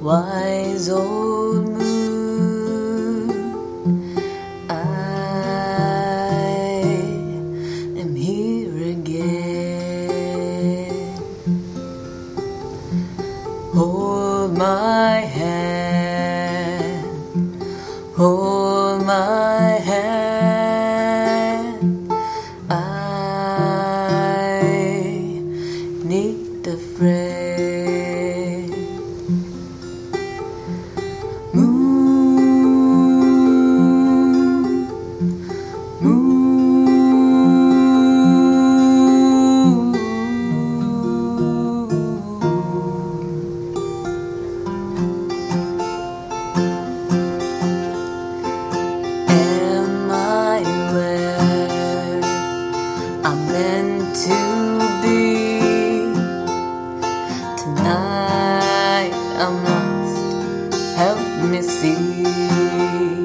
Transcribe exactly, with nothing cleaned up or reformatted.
wise old moon, I am here again. Hold my hand, hold my hand, I need a friend. Moon, moon, am I where I'm meant to be? Tonight I'm lost, help me see.